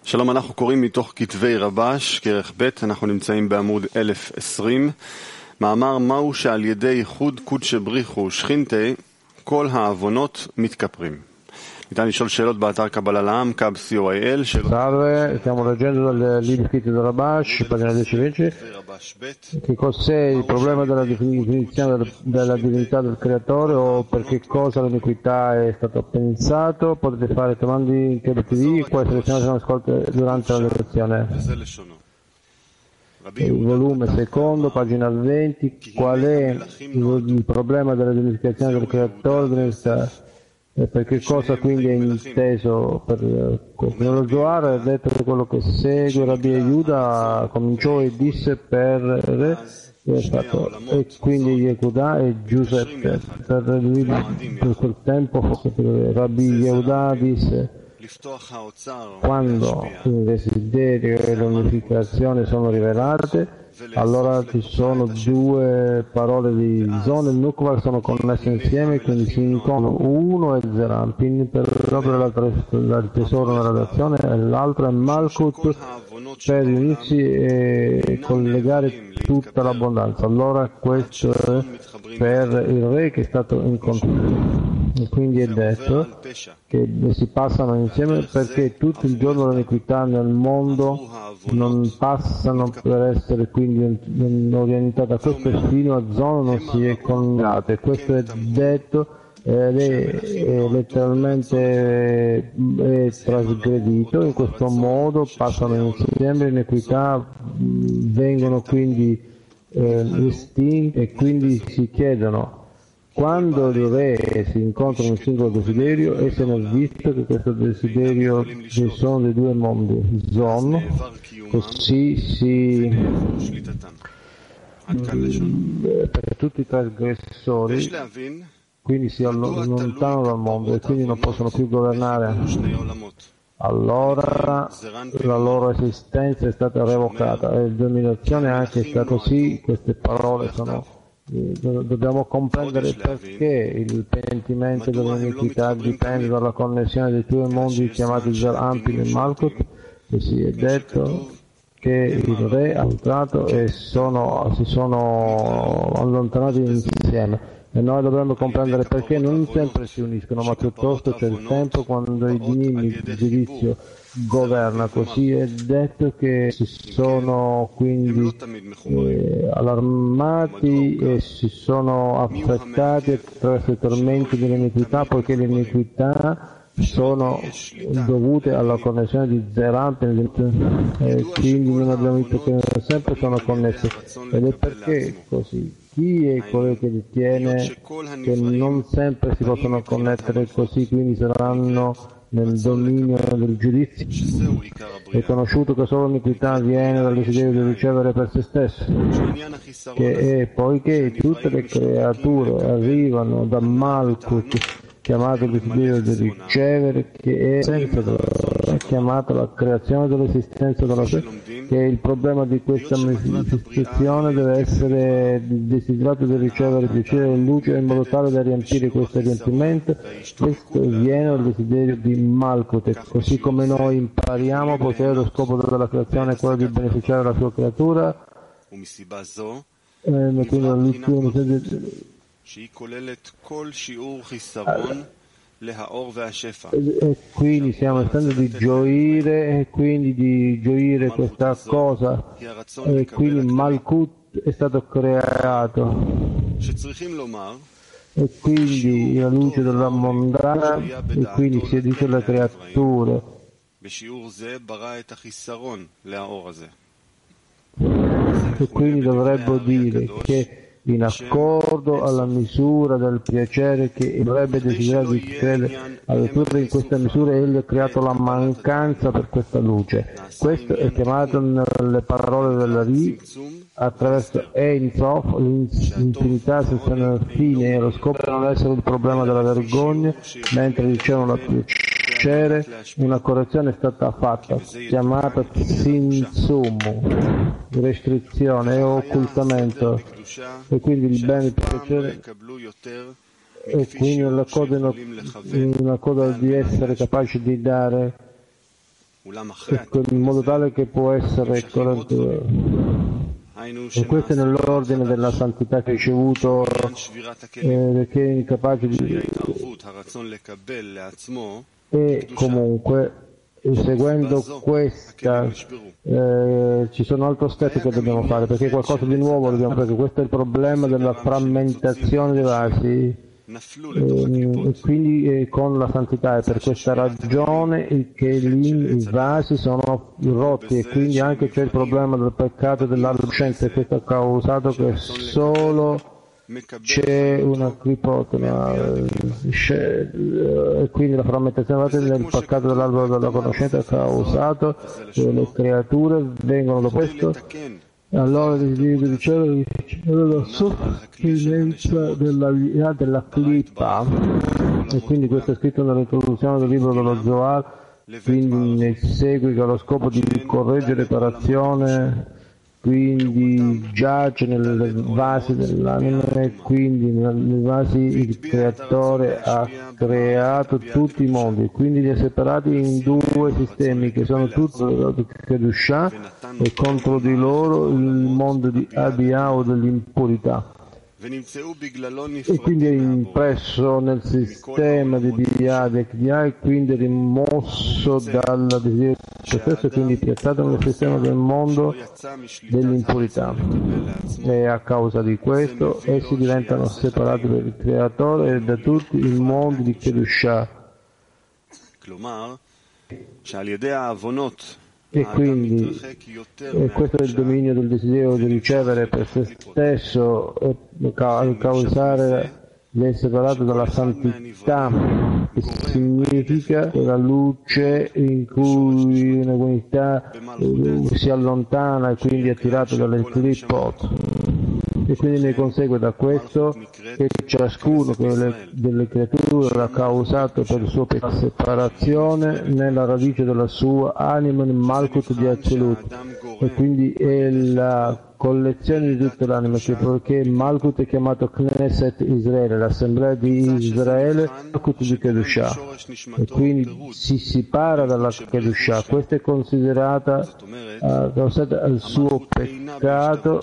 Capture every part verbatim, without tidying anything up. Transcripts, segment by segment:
שלום, אנחנו קוראים מתוך כתבי רבש, כרך ב', אנחנו נמצאים בעמוד אלף ועשרים. מאמר מהו שעל ידי ייחוד קודשא בריחו שכינתי, כל העוונות מתכפרים. ניתן לשאול שאלות באתר קבלה לעם, קאב סי או איי אל. Salve, stiamo leggendo dal libro scritto da Rabash, pagina dieci venti. Che cos'è il problema della definizione del, della divinità del creatore o per che cosa l'iniquità è stato pensato? Potete fare domande in T V, poi selezionate un'ascolto durante la lezione. Il volume secondo, pagina venti. Qual è il problema della definizione del creatore dell'università? E per che cosa quindi è inteso per nello Zohar ha detto che quello che segue Rabbi Yehuda cominciò e disse per re e, fatto, e quindi Yehuda e Giuseppe per lui per quel tempo Rabbi Yehuda disse quando il desiderio e l'unificazione sono rivelate, allora ci sono due parole di Zon e Nukvar sono connesse insieme, quindi si incontrano. Uno è Zerampin per l'opera del tesoro nella relazione e l'altro è Malkut per riunirsi e collegare tutta l'abbondanza. Allora questo è per il re che è stato incontrato. E quindi è detto che si passano insieme perché tutto il giorno l'iniquità nel mondo non passano per essere quindi orientate a questo fino a zona non si è collegata, e questo è detto ed è, è letteralmente è trasgredito. In questo modo passano insieme l'iniquità, vengono quindi eh, estinte e quindi si chiedono. Quando il re si incontra un singolo desiderio, e se ne è visto che questo desiderio ci sono dei due mondi, Zon, così si per tutti i trasgressori, quindi si allontanano dal mondo e quindi non possono più governare. Allora la loro esistenza è stata revocata e il dominazione anche sta così. Queste parole sono dobbiamo comprendere perché il pentimento dell'iniquità dipende dalla connessione dei due mondi chiamati Zerampin e Malkut. Così è detto che il re ha entrato e sono, si sono allontanati insieme, e noi dovremmo comprendere perché non sempre si uniscono, ma piuttosto c'è il tempo quando il Dini, il giudizio, governa. Così è detto che si sono quindi eh, allarmati e si sono affrettati attraverso i tormenti dell'iniquità, poiché l'iniquità sono dovute alla connessione di Zerampin e quindi non abbiamo detto che sempre sono connesse, ed è perché così. Chi è colui che ritiene che non sempre si possono connettere così, quindi saranno nel dominio del giudizio? È conosciuto che solo l'iniquità viene dal desiderio di ricevere per se stesso, che è poiché tutte le creature arrivano da Malkut, chiamato desiderio di ricevere, che è senza chiamata la creazione dell'esistenza della sé, che il problema di questa manifestazione deve essere il desiderato di ricevere piacere e luce in modo tale da riempire questo riempimento. Questo viene dal desiderio di Malkut, e così come noi impariamo, poiché lo scopo della creazione è quello di beneficiare la sua creatura, e quindi l'ultimo e quindi siamo in stato di gioire e quindi di gioire questa cosa, e quindi Malkut è stato creato e quindi la luce della mondana, e quindi si dice alle creature e quindi dovrebbero dire che in accordo alla misura del piacere che dovrebbe desiderare di credere addirittura in questa misura egli ha creato la mancanza per questa luce. Questo è chiamato nelle parole della Ri attraverso Ein Sof, l'infinità senza fine, e lo scopo di non essere il problema della vergogna mentre ricevono la piacere. Una correzione è stata fatta chiamata Tzimtzum, restrizione e occultamento, e quindi il bene e il piacere, e quindi nella coda, in una coda di essere capaci di dare in modo tale che può essere e questo è nell'ordine della santità che ha ricevuto, eh, perché è incapace di... e comunque seguendo questa eh, ci sono altri step che dobbiamo fare, perché qualcosa di nuovo dobbiamo fare, perché questo è il problema della frammentazione dei vasi. E quindi eh, con la santità è per questa ragione che lì i vasi sono rotti, e quindi anche c'è il problema del peccato dell'adolescenza, e questo ha causato che solo c'è una clipotona e quindi la frammentazione del peccato dell'albero della conoscenza ha causato che le creature vengono dopo questo. Allora il desiderio di ricevere la sofferenza della via della clipa, e quindi questo è scritto nell'introduzione del libro dello Zohar, quindi nel seguito allo scopo di correggere riparazione, quindi giace nel vasi dell'anima, e quindi nei vasi il creatore ha creato tutti i mondi, quindi li ha separati in due sistemi che sono tutti Kedushah, e contro di loro il mondo di Abia o dell'impurità, e quindi è impresso nel sistema di Bia e Kdia, e quindi è rimosso dal desiderio di stesso, e quindi piazzato nel sistema del mondo dell'impurità, e a causa di questo essi diventano separati dal creatore e da tutti i mondi di Kedushah. E quindi e questo è il dominio del desiderio di ricevere per se stesso, e causare di essere separato dalla santità, che significa la luce in cui una comunità si allontana e quindi è attirata dall'Entlipot. E quindi ne consegue da questo che ciascuno delle creature ha causato per il suo peccato separazione nella radice della sua anima nel Malkut di Azilut, e quindi è la collezione di tutte l'anima, perché Malkut è chiamato Knesset Israele, l'assemblea di Israele, Malkut di Kedushah, e quindi si separa dalla Kedushah. Questa è considerata uh, causata al suo peccato,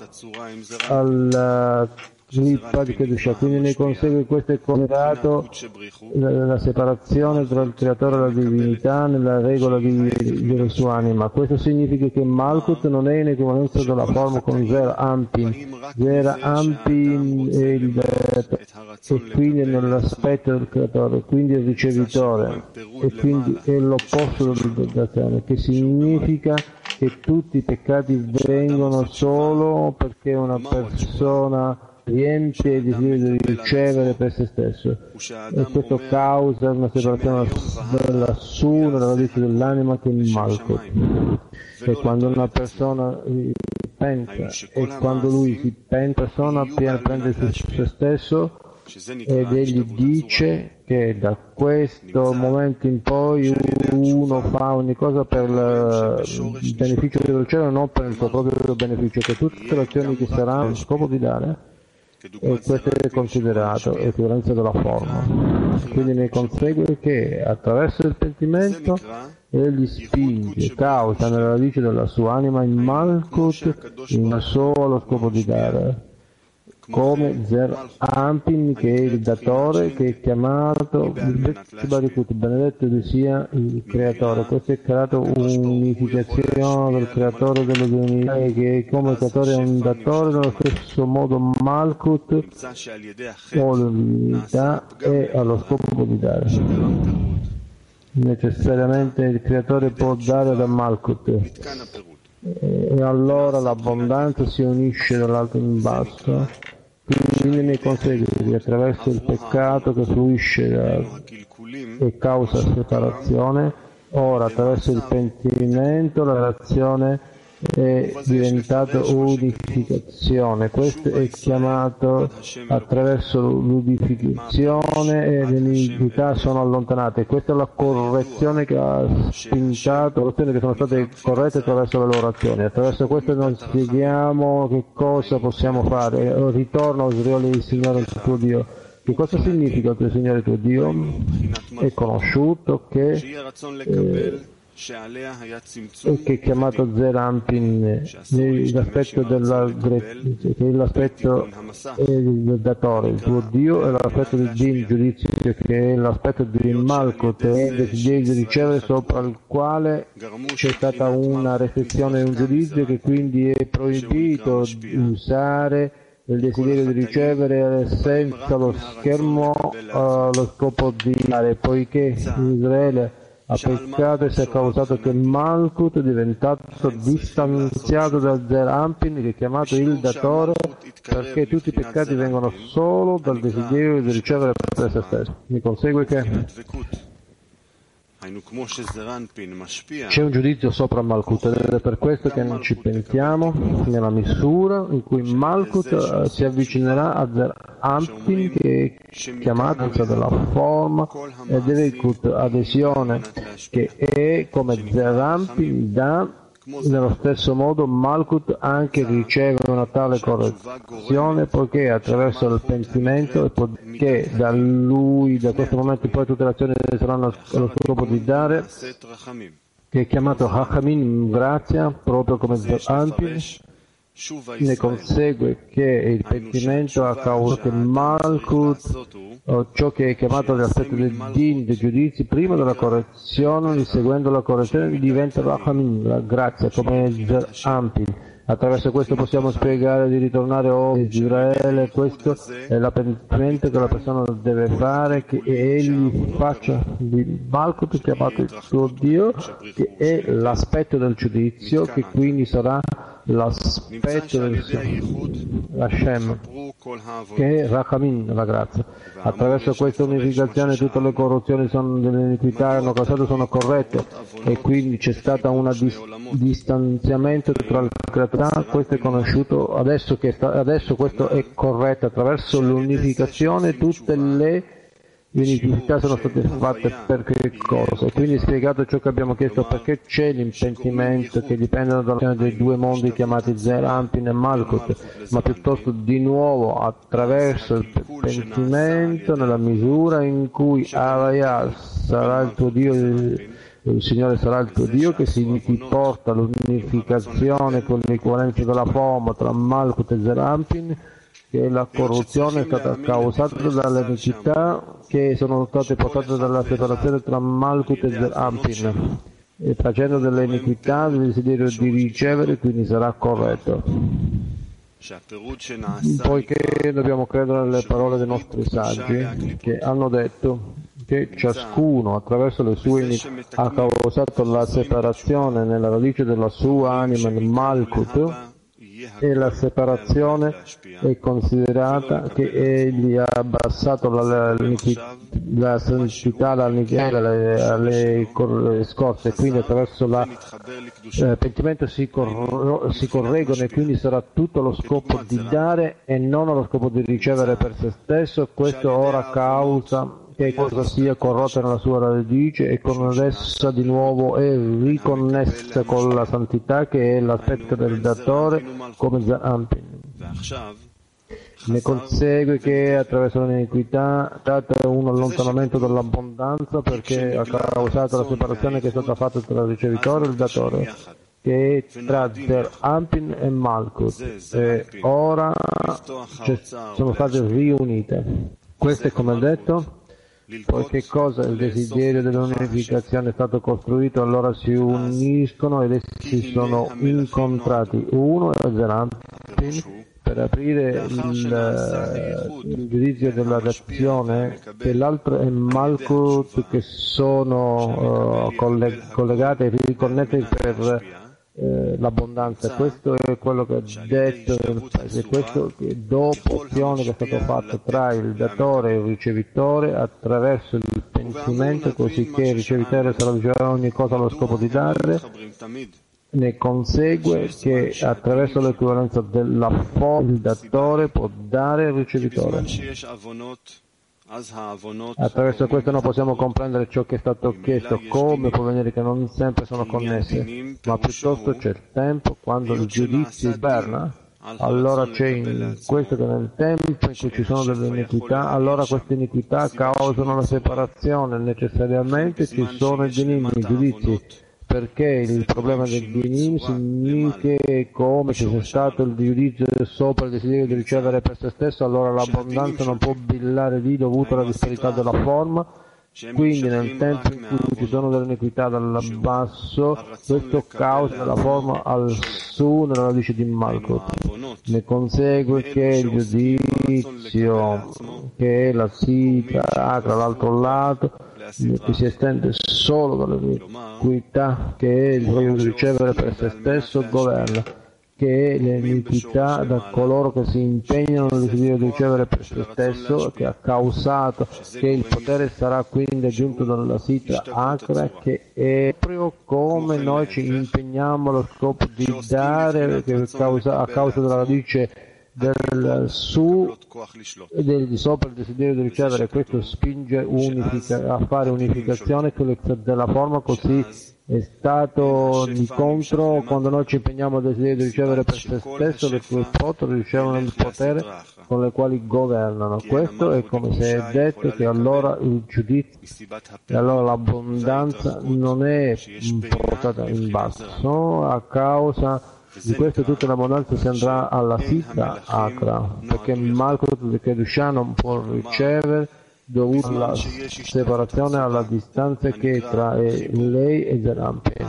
alla clipa di Kedushah, quindi ne consegue questo è considerato la, la separazione tra il creatore e la divinità nella regola di, della sua anima. Questo significa che Malkut non è in equivalenza della forma con Zera Ampin. Zera Ampin è il e quindi è nell'aspetto del creatore, quindi è il ricevitore, e quindi è l'opposto dell'azione, che significa che tutti i peccati vengono solo perché una persona riempie il desiderio di ricevere per se stesso, e questo causa una separazione della su nella radice dell'anima che è il Malkut. E quando una persona pensa, e quando lui si pensa, persona prende se stesso, ed egli dice che da questo momento in poi uno fa ogni cosa per il beneficio del cielo e non per il suo proprio beneficio, che tutte le azioni che saranno allo scopo di dare, e questo è considerato equivalenza della forma. Quindi ne consegue che attraverso il pentimento egli spinge, causa nella radice della sua anima in Malkut in solo scopo di dare, come Zer Ampin, che è il datore, che è chiamato benedetto sia il creatore. Questo è creato un'unificazione del creatore delle divinità, che come creatore è un datore, nello stesso modo Malkut o la divinità è allo scopo di dare. Necessariamente il creatore può dare da Malkut, e allora l'abbondanza si unisce dall'alto in basso, quindi ne consegue che attraverso il peccato che fluisce da, e causa separazione, ora attraverso il pentimento la relazione è diventata unificazione. Questo è chiamato attraverso l'unificazione, e le iniquità sono allontanate. Questa è la correzione che ha spintato, le azioni che sono state corrette attraverso le loro azioni. Attraverso questo noi spieghiamo che cosa possiamo fare. Ritorno a Israele, il Signore il tuo Dio. Che cosa significa il tuo Signore tuo Dio? È conosciuto che eh, che è chiamato Zerampin, l'aspetto della, che è l'aspetto del datore, il tuo Dio, e l'aspetto del Din, il giudizio, che è l'aspetto di Malkut, è il desiderio di ricevere sopra il quale c'è stata una riflessione e un giudizio, che quindi è proibito usare il desiderio di ricevere senza lo schermo uh, lo scopo di dare, poiché Israele ha peccato e si è causato che Malkut è diventato distanziato dal Zerampin, che è chiamato il datore, perché tutti i peccati vengono solo dal desiderio di ricevere per se stesso. Mi consegue che c'è un giudizio sopra Malkut, ed è per questo che non ci pentiamo nella misura in cui Malkut uh, si avvicinerà a Zerampin, che è chiamata della forma, ed Evikut, adesione, che è come Zerampin dà. Nello stesso modo Malkut anche riceve una tale correzione, poiché attraverso il pentimento, e poiché da lui, da questo momento in poi, tutte le azioni saranno allo scopo di dare, che è chiamato Hachamim, grazia, proprio come Zerampin. Ne consegue che il pentimento a causa che Malkut, o ciò che è chiamato l'aspetto del Din, dei giudizi, prima della correzione, seguendo la correzione, diventa Rachamim, la grazia, come Zerampin. Attraverso questo possiamo spiegare di ritornare a Israele. Questo è l'appentimento che la persona deve fare, che egli faccia di Malkut, chiamato il suo Dio, che è l'aspetto del giudizio, che quindi sarà l'aspetto del Hashem, che è Rachamim, la grazia. Attraverso questa unificazione tutte le corruzioni sono, delle iniquità hanno causato sono corrette, e quindi c'è stato un dis- distanziamento tra le creatura. Questo è conosciuto adesso, che sta, adesso questo è corretto. Attraverso l'unificazione tutte le le iniquità sono state fatte per che cosa? Quindi è spiegato ciò che abbiamo chiesto, perché c'è l'impentimento, che dipende dall'azione dei due mondi chiamati Zerampin e Malkut, ma piuttosto di nuovo attraverso il pentimento, nella misura in cui Araya sarà il tuo Dio, il, il Signore sarà il tuo Dio, che si porta l'unificazione con l'equivalenza della forma tra Malkut e Zerampin, che la corruzione è stata causata dalle iniquità che sono state portate dalla separazione tra Malkut e Zerampin, e facendo delle iniquità il desiderio di ricevere, quindi sarà corretto. Poiché dobbiamo credere nelle parole dei nostri saggi, che hanno detto che ciascuno attraverso le sue iniquità ha causato la separazione nella radice della sua anima nel Malkut, e la separazione è considerata che egli ha abbassato la, la, la santità alle, alle, alle scorte, quindi attraverso il eh, pentimento si, cor- si correggono, e quindi sarà tutto lo scopo di dare e non allo scopo di ricevere per se stesso. Questo ora causa che cosa sia corrotta nella sua radice, e con essa di nuovo è riconnessa con la santità, che è l'aspetto del datore, come Zerampin. Ne consegue che attraverso l'iniquità data un allontanamento dall'abbondanza, perché ha causato la separazione che è stata fatta tra il ricevitore e il datore, che è tra Zerampin e Malkut, e ora sono state riunite. Questo è come detto. Poiché cosa il desiderio dell'unificazione è stato costruito, allora si uniscono ed essi sono incontrati. Uno è Zerampin per aprire il, il giudizio dell'adazione, e l'altro è Malkut, che sono uh, collegate e riconnette per Eh, l'abbondanza. Questo è quello che ho detto, e questo che dopo azione che è stato fatto tra il datore e il ricevitore attraverso il pentimento, così che il ricevitore sarà ricevere ogni cosa allo scopo di dare. Ne consegue che attraverso l'equivalenza della forma il datore può dare il ricevitore. Attraverso questo noi possiamo comprendere ciò che è stato chiesto, come può venire che non sempre sono connesse, ma piuttosto c'è il tempo quando il giudizio iberna. Allora c'è in questo che nel tempo in cui ci sono delle iniquità, allora queste iniquità causano la separazione, necessariamente ci sono i dinim, i giudizi, perché il problema del dinim significa che come se sia stato il giudizio sopra il desiderio di ricevere per se stesso, allora l'abbondanza non può brillare lì dovuto alla disparità della forma. Quindi nel tempo in cui ci sono delle iniquità dal basso, questo causa la forma al su nella radice di Malkut. Ne consegue che il giudizio, che è la sitra acra all'altro lato, che si estende solo dall'iniquità, che è il voglio di ricevere per se stesso, governa, che è l'iniquità da coloro che si impegnano nel desiderio di ricevere per se stesso, che ha causato che il potere sarà quindi aggiunto dalla sitra acra, che è proprio come noi ci impegniamo allo scopo di dare, che causa, a causa della radice del su e del di sopra il desiderio di ricevere. Questo spinge unifica, a fare unificazione della forma, così è stato di contro quando noi ci impegniamo al desiderio di ricevere per se stesso, le cui poteri ricevono il potere con le quali governano. Questo è come se è detto che allora il giudizio e allora l'abbondanza non è portata in basso. A causa di questo tutta l'abbondanza si andrà alla sitra acra, perché Malkut di Kedusha non può ricevere dovuto alla separazione, alla distanza che è tra lei e Zerampin.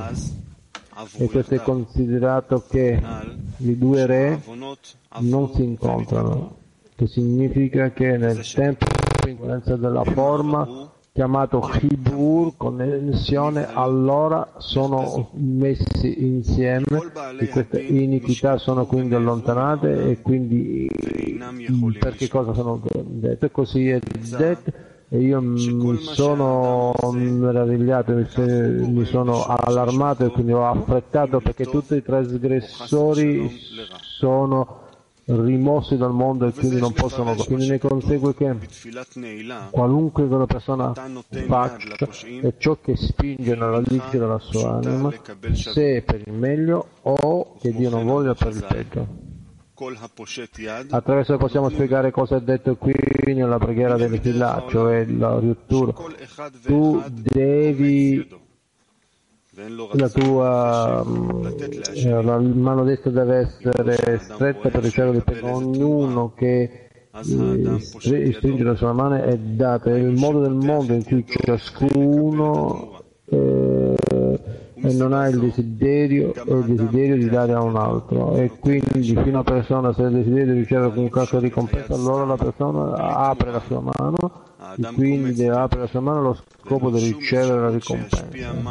E questo è considerato che i due re non si incontrano, che significa che nel tempo in influenza della forma chiamato Chibur, connessione, allora sono messi insieme e queste iniquità sono quindi allontanate, e quindi perché cosa sono dette? Così è detto, e io mi sono meravigliato, mi sono allarmato e quindi ho affrettato, perché tutti i trasgressori sono rimossi dal mondo e quindi non possono, quindi ne consegue che qualunque una persona faccia è ciò che spinge nella radice della sua anima, se è per il meglio o che Dio non voglia per il peggio. Attraverso possiamo spiegare cosa è detto qui nella preghiera del Tefillah, cioè la rottura. Tu devi, la tua la mano destra deve essere stretta per ricevere il peso. Ognuno che eh, stringe la sua mano è data, è il modo del mondo in cui ciascuno eh, non ha il desiderio, il desiderio di dare a un altro, e quindi fino a persona, se ha il desiderio di ricevere un qualche ricompensa, allora la persona apre la sua mano, e quindi deve aprire la sua mano allo scopo di ricevere la ricompensa.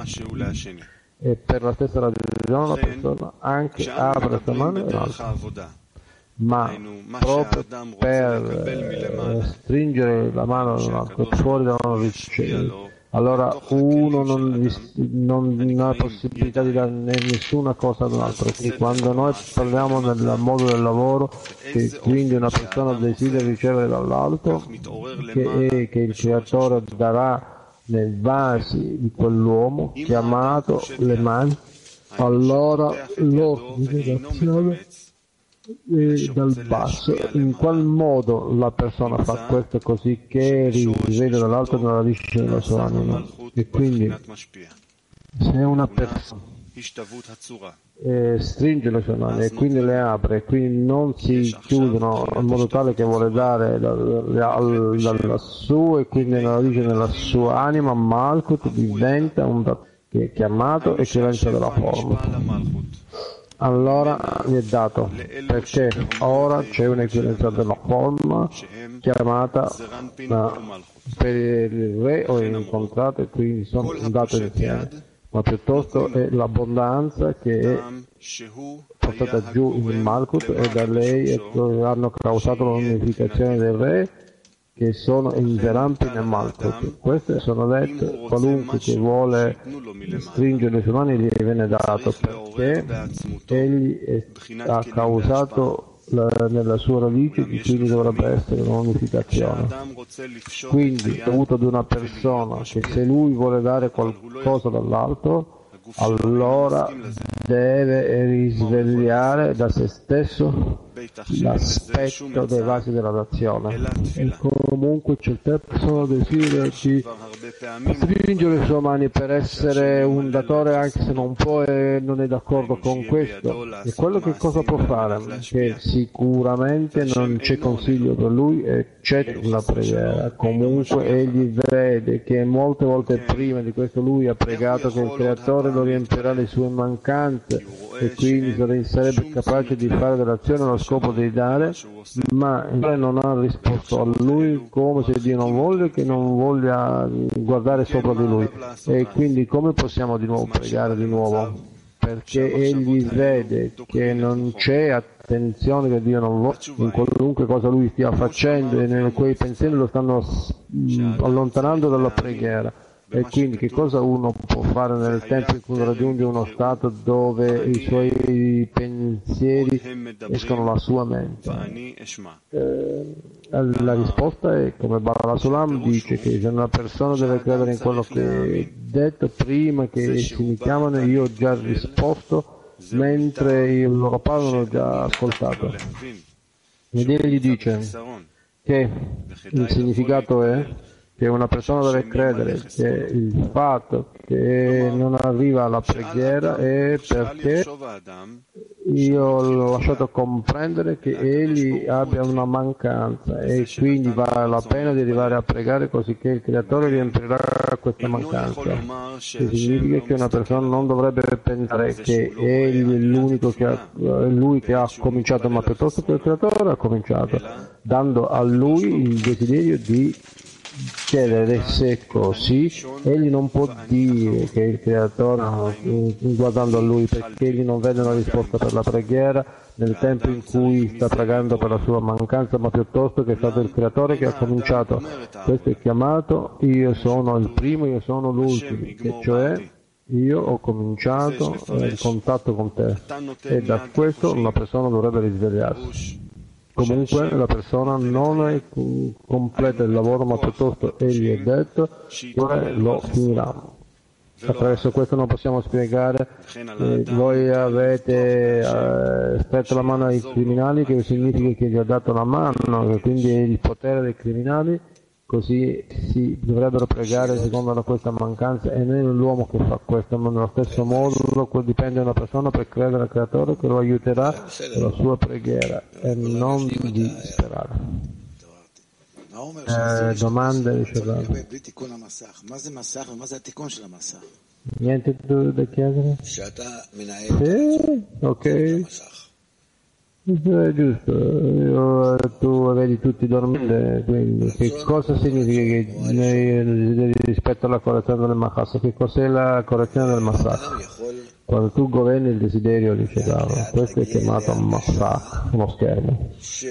E per la stessa ragione la persona anche apre la sua mano e l'altra. Ma proprio per eh, stringere la mano all'altro, fuori da non ricevere, allora uno non, non ha possibilità di dare nessuna cosa ad un altro. Quindi quando noi parliamo nel modo del lavoro, che quindi una persona desidera ricevere dall'alto, che, è, che il creatore darà nei vasi di quell'uomo chiamato le mani, allora l'organizzazione dal basso, in qual modo la persona fa questo, così che risveglia dall'alto nella radice della sua anima. E quindi se una persona eh, stringe le sue mani e quindi le apre, e quindi non si chiudono in modo tale che vuole dare dal, dal lassù, e quindi nella radice della sua anima Malkut diventa un che è chiamato eccellenza della forma. Allora vi è dato, perché ora c'è un'eccellenza della forma chiamata uh, per il re o incontrato, e quindi sono date insieme, ma piuttosto è l'abbondanza che è portata giù in Malkut, e da lei hanno causato l'unificazione del re, che sono in Zerampin e Malkut. Queste sono dette, qualunque che vuole stringere le sue mani gli viene dato, perché egli è, ha causato la, nella sua radice, quindi dovrebbe essere un'unificazione. Quindi dovuto ad una persona che se lui vuole dare qualcosa dall'alto, allora deve risvegliare da se stesso l'aspetto dei vasi della nazione. E comunque certe persone desiderano di stringere le sue mani per essere un datore anche se non può e non è d'accordo con questo. E quello che cosa può fare? Che sicuramente non c'è consiglio per lui eccetto la preghiera. Comunque egli vede che molte volte prima di questo lui ha pregato che il Creatore lo riempirà le sue mancanze e quindi sarebbe capace di fare dell'azione allo scopo di dare, ma non ha risposto a lui come se Dio non vuole che non voglia guardare sopra di lui. E quindi come possiamo di nuovo pregare di nuovo? Perché egli vede che non c'è attenzione che Dio non vuole in qualunque cosa lui stia facendo e in quei pensieri lo stanno allontanando dalla preghiera. E quindi che cosa uno può fare nel tempo in cui raggiunge uno stato dove i suoi pensieri escono dalla sua mente? Eh, la risposta è, come Bala Sulam dice, che se una persona deve credere in quello che è detto prima che si mi chiamano, io ho già risposto, mentre loro parlano ho già ascoltato. Ed egli dice che il significato è che una persona deve credere che il fatto che non arriva alla preghiera è perché io l'ho lasciato comprendere che egli abbia una mancanza e quindi vale la pena di arrivare a pregare così che il Creatore riempirà questa mancanza. Che significa che una persona non dovrebbe pensare che egli è l'unico che ha, lui che ha cominciato, ma piuttosto che il Creatore ha cominciato, dando a lui il desiderio di chiedere se così. Egli non può dire che il Creatore, guardando a lui, perché egli non vede una risposta per la preghiera nel tempo in cui sta pregando per la sua mancanza, ma piuttosto che è stato il Creatore che ha cominciato. Questo è chiamato io sono il primo, io sono l'ultimo, e cioè io ho cominciato il contatto con te, e da questo una persona dovrebbe risvegliarsi. Comunque la persona non è completa il lavoro, ma piuttosto egli è detto che lo finirà. Attraverso questo non possiamo spiegare eh, voi avete eh, stretto la mano ai criminali, che significa che gli ha dato la mano, che quindi è il potere dei criminali, così si dovrebbero pregare secondo questa mancanza, e non è l'uomo che fa questo, ma nello stesso modo dipende da una persona per credere al Creatore che lo aiuterà nella sua preghiera e non di sperare. Eh, domande ricevate? Niente da chiedere? Sì, ok. È giusto, io, tu vedi tutti dormire, quindi che cosa significa che noi, rispetto alla correzione del Mahas? Che cos'è la correzione del Masach? Quando tu governi il desiderio di Shedava, questo è chiamato Masach, uno schermo.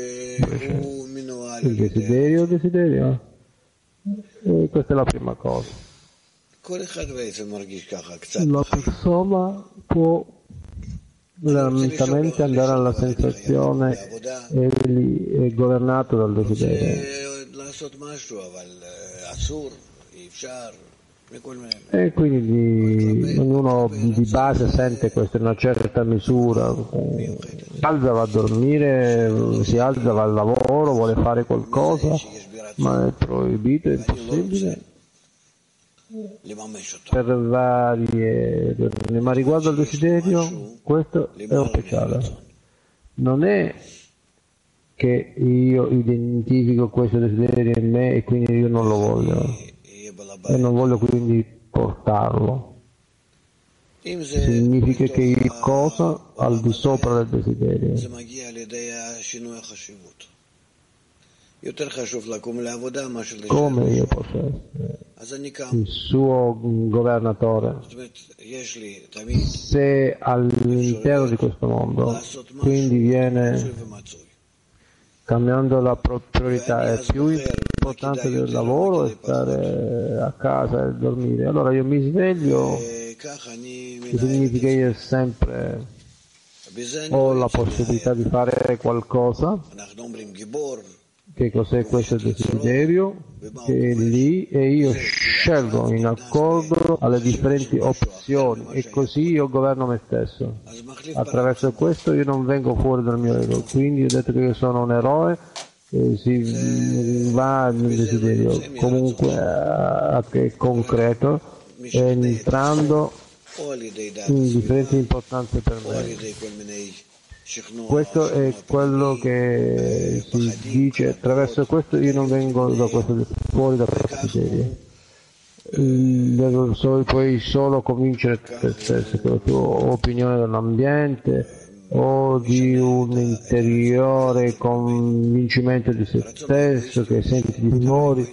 Il desiderio, il desiderio, e questa è la prima cosa. La persona può lentamente andare alla sensazione egli è governato dal desiderio, e quindi ognuno di base sente questo in una certa misura. Si alza, va a dormire, si alza, va al lavoro, vuole fare qualcosa, ma è proibito, è impossibile per varie ragioni. Ma riguardo al desiderio, questo è un speciale. Non è che io identifico questo desiderio in me e quindi io non lo voglio e non voglio quindi portarlo. Significa che il cosa al di sopra del desiderio. Come io posso essere il suo governatore se all'interno di questo mondo quindi viene cambiando la priorità, è più importante del lavoro e stare a casa e dormire, allora io mi sveglio, che significa che io sempre ho la possibilità di fare qualcosa. che cos'è questo desiderio, che è lì, e io scelgo in accordo alle differenti opzioni, e così io governo me stesso. Attraverso questo io non vengo fuori dal mio ego, quindi ho detto che io sono un eroe, e si va nel desiderio comunque a che è concreto, entrando in differenti importanze per me. Questo è quello che si dice, attraverso questo io non vengo da questo, fuori da questo desiderio. Devo solo, puoi solo convincere te stesso con la tua opinione dell'ambiente o di un interiore convincimento di se stesso che senti di timori,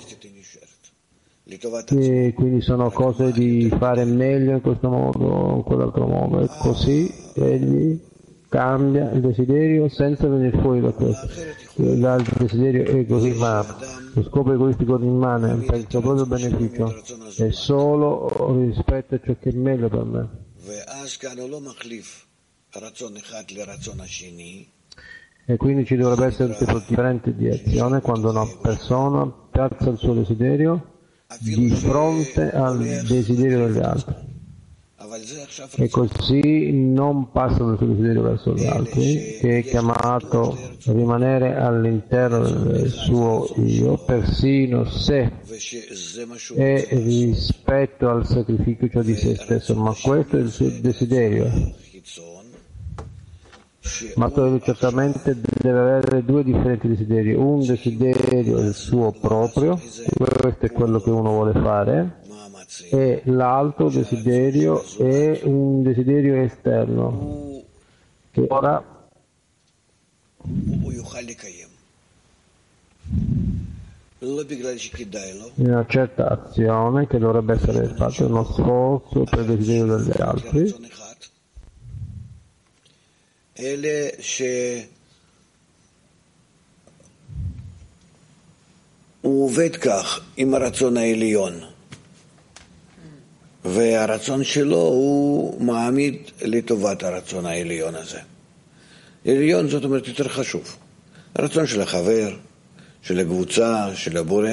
e quindi sono cose di fare meglio in questo modo o in quell'altro modo, e così egli cambia il desiderio senza venire fuori da questo. Il desiderio è così, ma lo scopo egoistico rimane per il suo proprio beneficio e solo rispetto a ciò che è meglio per me. E quindi ci dovrebbe essere un tipo differente di azione quando una persona piazza il suo desiderio di fronte al desiderio degli altri, e così non passano il suo desiderio verso gli altri, che è chiamato a rimanere all'interno del suo io, persino se è rispetto al sacrificio di se stesso, ma questo è il suo desiderio. Ma certamente deve avere due differenti desideri, un desiderio il suo proprio, questo è quello che uno vuole fare, e l'altro desiderio è un desiderio esterno che ora in una certa azione che dovrebbe essere fatto uno sforzo per il desiderio degli altri. אלה שהוא עובד כך עם הרצון העליון, והרצון שלו הוא מעמיד לטובת הרצון העליון הזה. עליון זאת אומרת יותר חשוב. הרצון של החבר, של הקבוצה, של הבורא.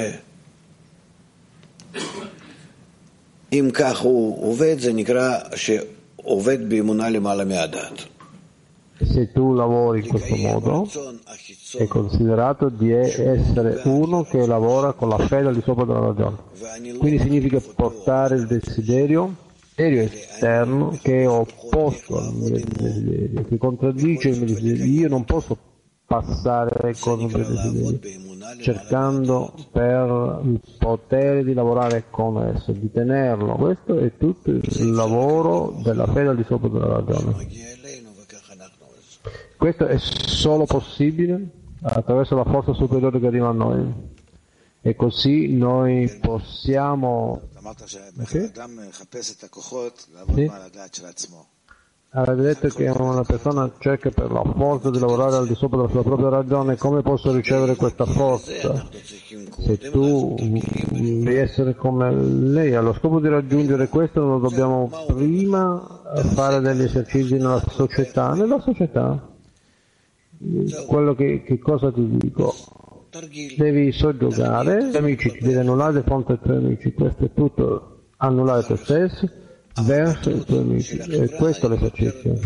אם כך הוא עובד, זה נקרא שעובד באמונה למעלה מהדעת. Se tu lavori in questo modo è considerato di essere uno che lavora con la fede al di sopra della ragione, quindi significa portare il desiderio, desiderio esterno che è opposto al mio desiderio, che contraddice il mio desiderio. Io non posso passare con il mio desiderio cercando per il potere di lavorare con esso, di tenerlo. Questo è tutto il lavoro della fede al di sopra della ragione. Questo è solo possibile attraverso la forza superiore che arriva a noi, e così noi possiamo. Okay? Sì? Avete detto che una persona cerca per la forza di lavorare al di sopra della sua propria ragione. Come posso ricevere questa forza? Se tu devi essere come lei, allo scopo di raggiungere questo noi dobbiamo prima fare degli esercizi nella società, nella società. Quello che, che cosa ti dico? Devi soggiogare gli amici, ti devi annullare di fronte ai tuoi amici, questo è tutto, annullare te stesso verso i tuoi amici, e questo è l'esercizio.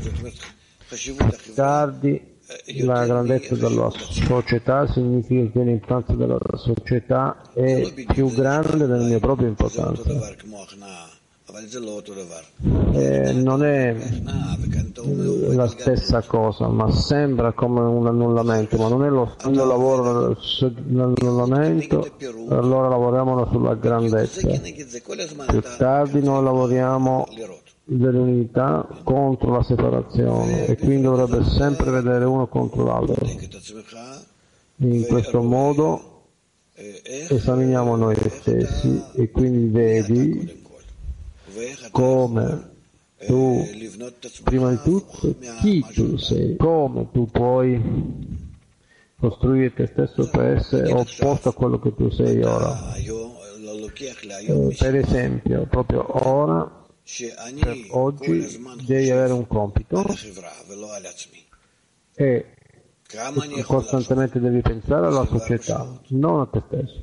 Tardi la grandezza della società significa che l'importanza della società è più grande della mia propria importanza. Eh, non è la stessa cosa, ma sembra come un annullamento, ma non è lo stesso lavoro l'annullamento. Allora lavoriamo sulla grandezza, più tardi noi lavoriamo dell'unità contro la separazione, e quindi dovrebbe sempre vedere uno contro l'altro. In questo modo esaminiamo noi stessi, e quindi vedi come tu, prima di tutto, chi tu sei, come tu puoi costruire te stesso per essere opposto a quello che tu sei ora. Eh, per esempio, proprio ora, per oggi, devi avere un compito, e costantemente devi pensare alla società, non a te stesso.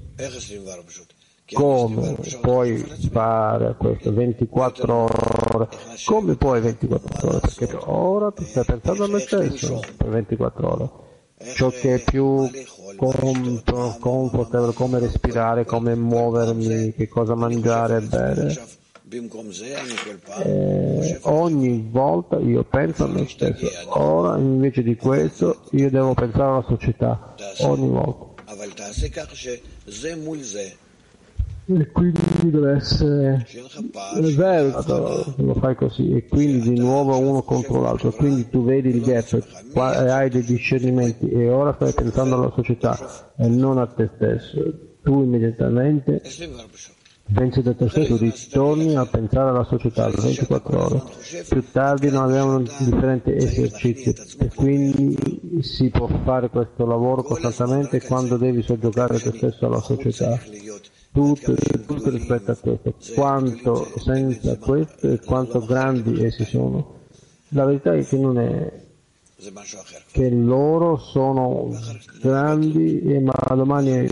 Come puoi fare questo ventiquattro ore? Come puoi ventiquattro ore? Perché ora ti stai pensando a me stesso per ventiquattro ore. Ciò che è più comfortable, come respirare, come muovermi, che cosa mangiare e bere. E ogni volta io penso a me stesso. Ora invece di questo io devo pensare alla società. Ogni volta. E quindi deve essere è vero, lo fai così, e quindi di nuovo uno contro l'altro, quindi tu vedi il gap e hai dei discernimenti e ora stai pensando alla società e non a te stesso. Tu immediatamente pensi da te stesso, ritorni a pensare alla società ventiquattro ore. Più tardi non abbiamo differenti esercizi e quindi si può fare questo lavoro costantemente quando devi soggiogare te stesso alla società. Tutto, tutto rispetto a questo, quanto senza questo e quanto grandi essi sono. La verità è che non è che loro sono grandi, ma domani è,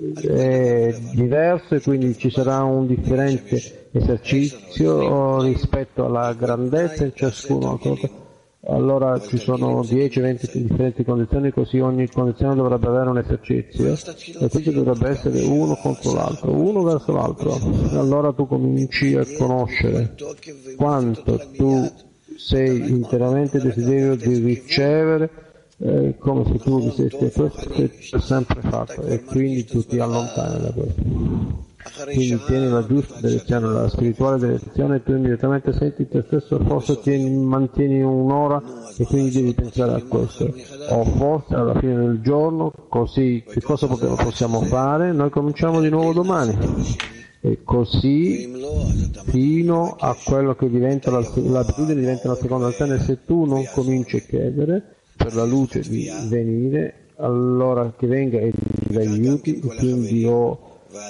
è diverso e quindi ci sarà un differente esercizio rispetto alla grandezza in ciascuno. Allora ci sono dieci venti differenti condizioni, così ogni condizione dovrebbe avere un esercizio e quindi dovrebbe essere uno contro l'altro, uno verso l'altro. Allora tu cominci a conoscere quanto tu sei interamente desiderio di ricevere, eh, come se tu dicessi questo che hai sempre fatto, e quindi tu ti allontani da questo. Quindi tieni la giusta direzione, la spirituale direzione, e tu immediatamente senti te stesso, forse tieni, mantieni un'ora e quindi devi pensare a questo, o forse alla fine del giorno, così che cosa possiamo fare? Noi cominciamo di nuovo domani, e così fino a quello che diventa la, l'abitudine diventa la seconda altezza. E se tu non cominci a chiedere per la luce di venire, allora che venga e ti aiuti, e quindi ho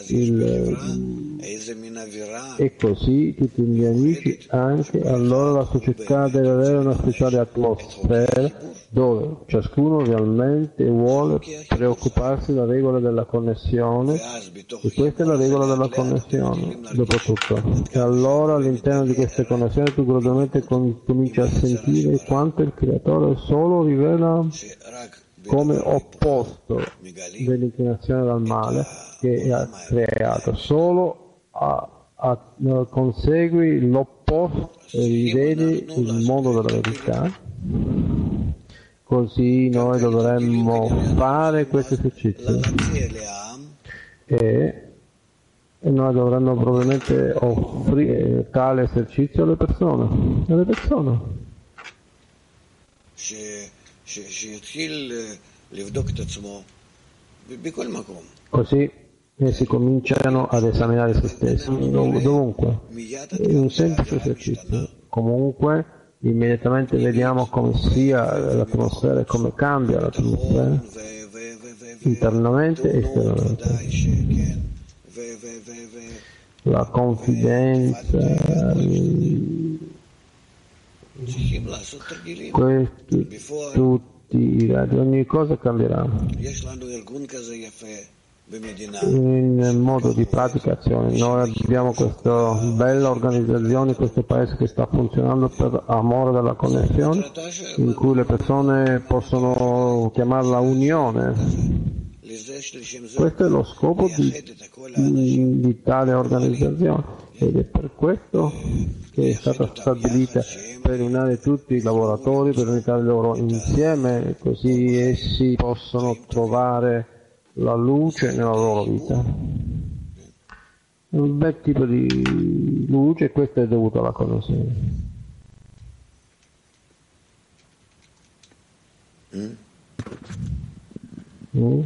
il, e così tutti i miei amici anche. Allora la società deve avere una speciale atmosfera dove ciascuno realmente vuole preoccuparsi della regola della connessione, e questa è la regola della connessione dopo tutto. E allora all'interno di queste connessioni tu gradualmente cominci a sentire quanto il creatore solo rivela come opposto dell'inclinazione dal male che ha creato, solo a, a, a, consegui l'opposto e rivedi il mondo della verità. Così noi dovremmo fare questo esercizio e, e noi dovremmo probabilmente offrire tale esercizio alle persone, alle persone. Così essi cominciano ad esaminare se stessi dovunque. È un semplice esercizio. Comunque immediatamente vediamo come sia l'atmosfera e come cambia l'atmosfera internamente e esternamente. La confidenza, questi tutti i radi, ogni cosa cambierà in modo di praticazione. Noi abbiamo questa bella organizzazione, questo paese che sta funzionando per amore della connessione, in cui le persone possono chiamarla unione. Questo è lo scopo di, di tale organizzazione, ed è per questo che è stata stabilita, per unire tutti i lavoratori, per unire loro insieme, così essi possono trovare la luce nella loro vita. È un bel tipo di luce, e questo è dovuto alla connessione. Mm? Mm?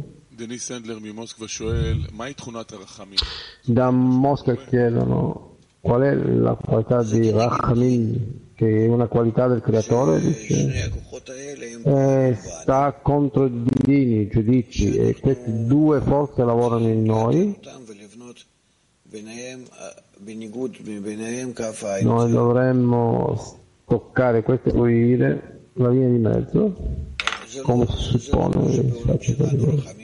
Da Mosca chiedono qual è la qualità di Rachamim, che è una qualità del creatore, dice, eh, sta contro i divini, i giudizi, e queste due forze lavorano in noi. Noi dovremmo toccare queste, pulire la linea di mezzo, come si suppone si faccia così.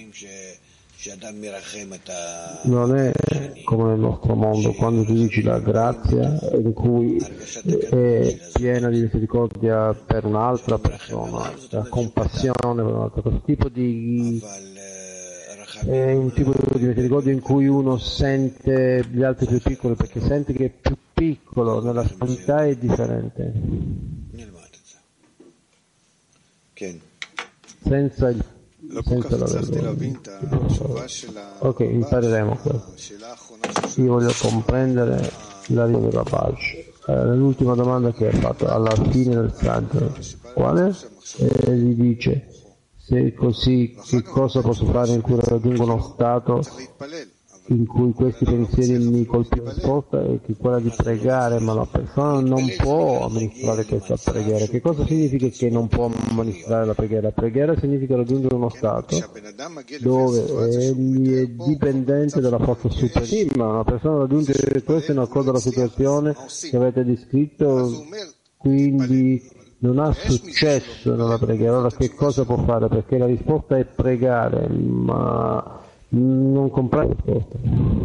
Non è come nel nostro mondo, quando tu dici la grazia in cui è piena di misericordia per un'altra persona, la compassione per un'altra persona, tipo di è un tipo di misericordia in cui uno sente gli altri più piccoli perché sente che è più piccolo, nella qualità è differente, senza il senza la vergogna. Ok, impareremo questo. Io voglio comprendere la vita della pace. Eh, l'ultima domanda che ha fatto alla fine del saggio, quale? E gli dice, se è così, che cosa posso fare in cui raggiungo uno stato in cui questi pensieri mi colpiscono? Risposta è che quella di pregare, ma la persona non può amministrare questa preghiera. Che cosa significa che non può amministrare la preghiera? La preghiera significa raggiungere uno stato dove egli è dipendente dalla forza superiore. Sì, ma una persona raggiunge questo in accordo alla situazione che avete descritto, quindi non ha successo nella preghiera. Allora che cosa può fare? Perché la risposta è pregare, ma non comprare risposta.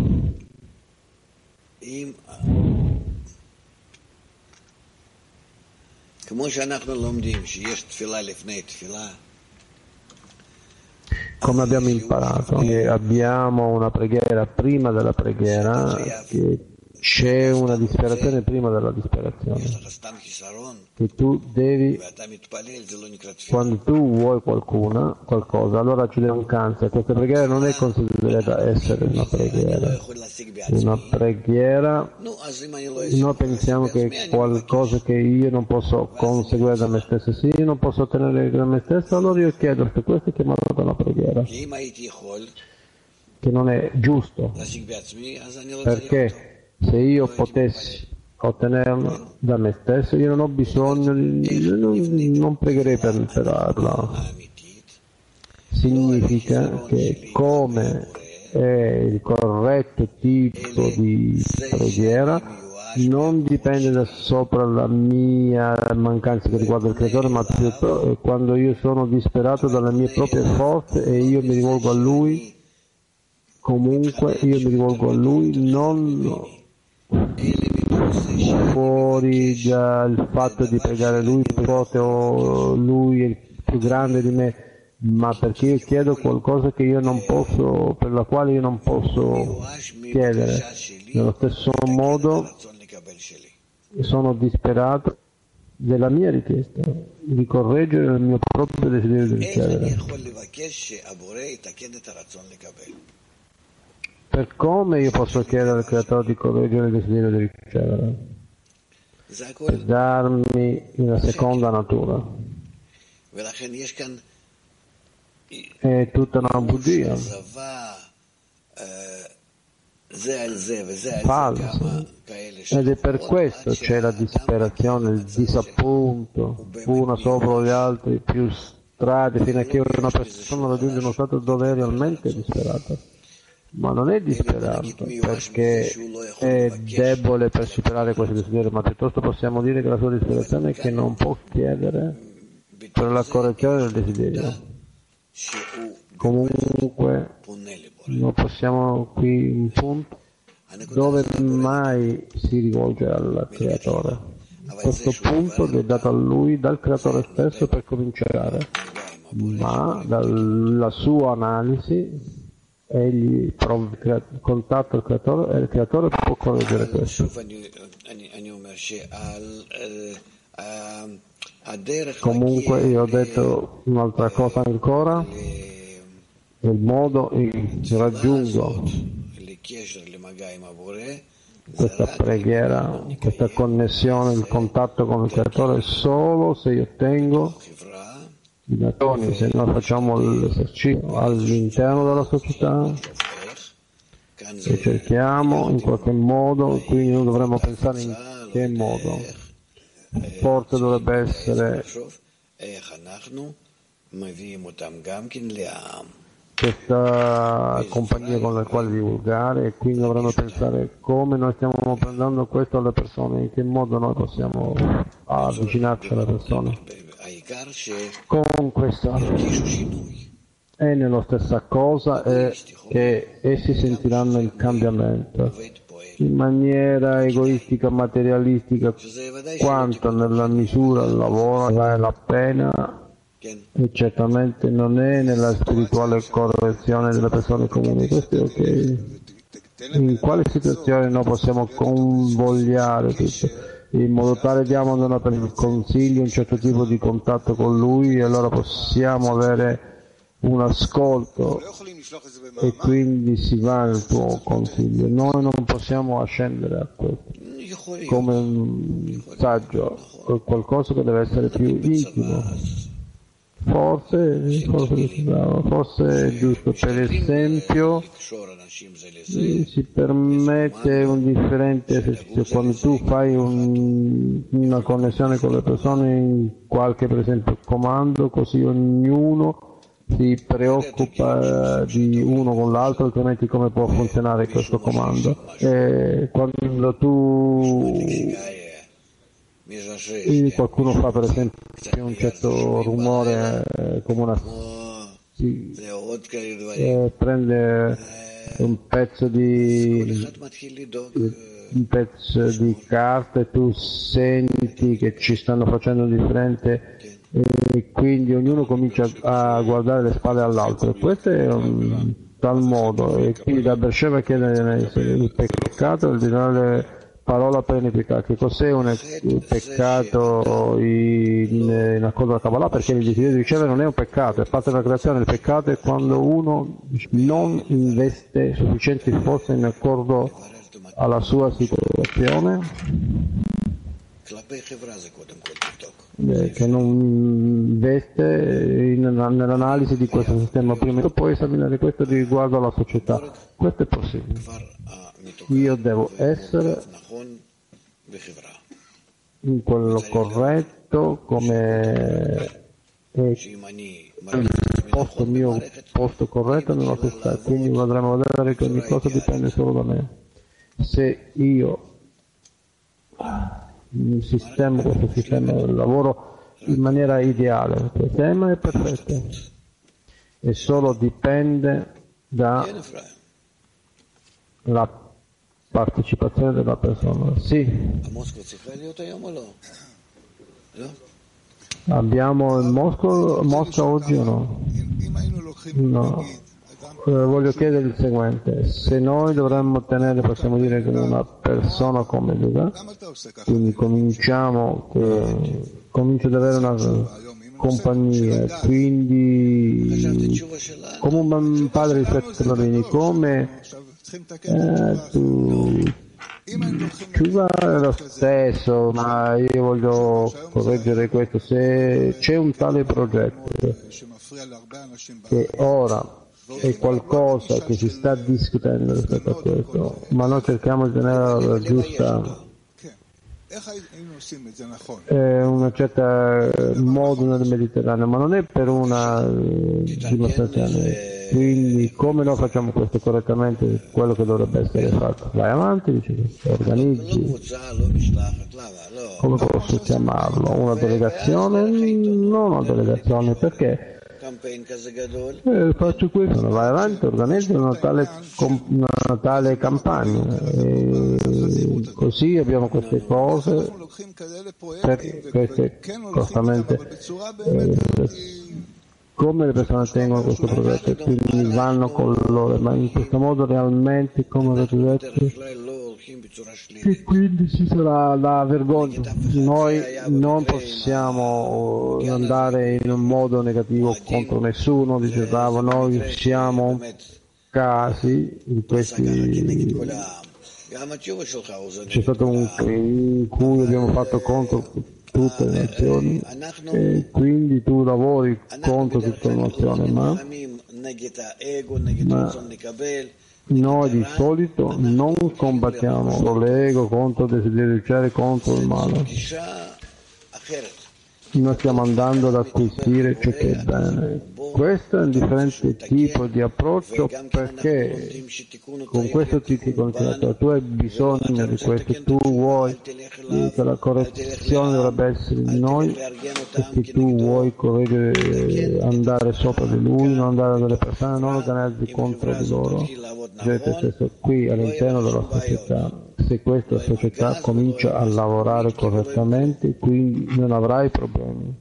Come abbiamo imparato che abbiamo una preghiera prima della preghiera, che c'è una disperazione prima della disperazione, che tu devi, quando tu vuoi qualcuna, qualcosa, allora ci deve un cáncer. Questa preghiera non è considerata essere una preghiera. Una preghiera, noi pensiamo che è qualcosa che io non posso conseguire da me stesso. Se io non posso ottenere da me stesso, allora io chiedo se questo è chiamato una preghiera, che non è giusto, perché se io potessi ottenerlo da me stesso, io non ho bisogno, non, non pregherei per impararla. Significa che come è il corretto tipo di preghiera non dipende da sopra la mia mancanza che riguarda il creatore, ma piuttosto quando io sono disperato dalle mie proprie forze e io mi rivolgo a lui, comunque io mi rivolgo a lui non fuori dal fatto di pregare lui più forte o lui è il più grande di me, ma perché io chiedo qualcosa che io non posso, per la quale io non posso chiedere. Nello stesso modo sono disperato della mia richiesta di correggere il mio proprio desiderio di ricevere. Per come io posso chiedere al creatore di correggere il desiderio di ricevere? Per darmi una seconda natura. È tutta una bugia falsa, ed è per questo c'è la disperazione, il disappunto, una sopra gli altri, più strade, fino a che una persona raggiunge uno stato dove è realmente disperata. Ma non è disperato perché è debole per superare questo desiderio, ma piuttosto possiamo dire che la sua disperazione è che non può chiedere per la correzione del desiderio. Comunque non possiamo qui un punto dove mai si rivolge al creatore. Questo punto è dato a lui dal creatore stesso per cominciare, ma dalla sua analisi egli contatta il creatore e il creatore può correggere questo. Comunque io ho detto un'altra cosa ancora, il modo in cui raggiungo questa preghiera, questa connessione, il contatto con il creatore solo se io ottengo i azioni, se noi facciamo l'esercizio all'interno della società e cerchiamo in qualche modo, quindi noi dovremmo pensare in che modo, forse dovrebbe essere questa compagnia con la quale divulgare, e quindi dovremmo pensare come noi stiamo prendendo questo alle persone, in che modo noi possiamo avvicinarci alle persone. con questa è nella stessa cosa è che essi sentiranno il cambiamento in maniera egoistica, materialistica, quanto nella misura il lavoro vale la pena, e certamente non è nella spirituale correzione delle persone comuni. Questo è ok. In quale situazione noi possiamo convogliare tutto, in modo tale diamo una per il consiglio un certo tipo di contatto con lui, e allora possiamo avere un ascolto e quindi si va nel tuo consiglio. Noi non possiamo ascendere a questo come un saggio, qualcosa che deve essere più intimo. Forse, forse, forse è giusto, per esempio si permette un differente esercizio quando tu fai un, una connessione con le persone in qualche, per esempio, comando, così ognuno si preoccupa di uno con l'altro, altrimenti come può funzionare questo comando? E quando tu qualcuno fa per esempio un certo rumore, eh, come una si, eh, prende un pezzo di un pezzo di carta e tu senti che ci stanno facendo un differente, e quindi ognuno comincia a guardare le spalle all'altro. Questo è un tal modo, e quindi da Beersheba chiede il peccato e il dinare parola per i peccati. Che cos'è un peccato in, in accordo alla Kabbalah? Perché il desiderio di ricevere non è un peccato, è parte della creazione. Il peccato è quando uno non investe sufficienti forze in accordo alla sua situazione, eh, che non investe in, nell'analisi di questo sistema prima, e poi esaminare questo riguardo alla società. Questo è possibile. Io devo essere in quello corretto, come il posto mio posto corretto nella società, quindi vedremo vedere che ogni cosa dipende solo da me. Se io il sistema, questo sistema lavoro in maniera ideale, il sistema è perfetto e solo dipende da la partecipazione della persona. Sì. Abbiamo il Mosca, Mosca oggi o no? No. Eh, voglio chiedere il seguente: se noi dovremmo tenere, possiamo dire, come una persona come Luca, quindi cominciamo che comincio ad avere una compagnia, quindi come un padre rispetto ai bambini, come eh, tu Tshuva è lo stesso, ma io voglio correggere questo. Se c'è un tale progetto che ora è qualcosa che si sta discutendo rispetto a questo, ma noi cerchiamo di tenere la giusta eh, una certa modo nel Mediterraneo, ma non è per una eh, dimostrazione. Quindi come noi facciamo questo correttamente, quello che dovrebbe essere fatto? Vai avanti, dici, organizzi, come posso chiamarlo? Una delegazione? Non una delegazione, perché Eh, faccio questo, vai avanti, organizzo una tale, una tale campagna, e così abbiamo queste cose, per queste costamente, eh, come le persone tengono questo progetto, e quindi vanno con loro, ma in questo modo realmente, come avete detto, e quindi ci sarà la vergogna. Noi non possiamo andare in un modo negativo contro nessuno, dice bravo, noi siamo casi in questi, c'è stato un in cui abbiamo fatto contro tutte le nazioni, e quindi tu lavori contro tutte le nazioni, ma, ma noi di solito non combattiamo l'ego contro il desiderio di ricevere, contro il male. Noi stiamo andando ad acquisire ciò che è bene, Questo è un differente tipo di approccio, perché con questo tipo di continuità tu hai bisogno di questo, tu vuoi che la correzione dovrebbe essere in noi, perché tu vuoi correggere, andare sopra di lui, non andare dalle persone, non organizzarti contro di loro. Vedete questo qui all'interno della società. Se questa società comincia a lavorare correttamente, quindi non avrai problemi.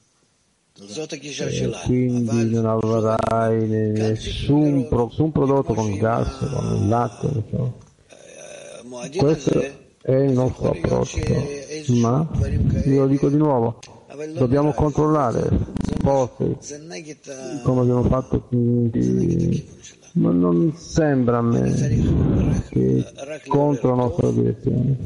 E quindi non avrai nessun, pro, nessun prodotto con il gas, con il latte, insomma. Questo è il nostro approccio, ma io lo dico di nuovo, dobbiamo controllare forse come abbiamo fatto, quindi, ma non sembra a me che contro la nostra direzione.